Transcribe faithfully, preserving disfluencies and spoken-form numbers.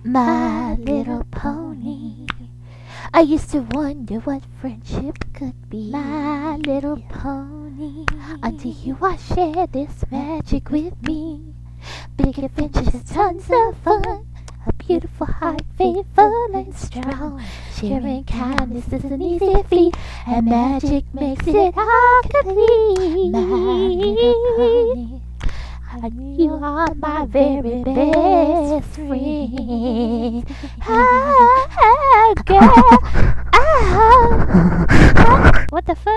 My Little Pony. I used to wonder what friendship could be. My little pony. Until you I share this magic with me. Big adventures, tons of fun. A beautiful heart, faithful and strong. Sharing kindness is an easy feat, and magic makes it all complete. My little pony. You are my very best friend. Ah, girl. Ah. What the fuck?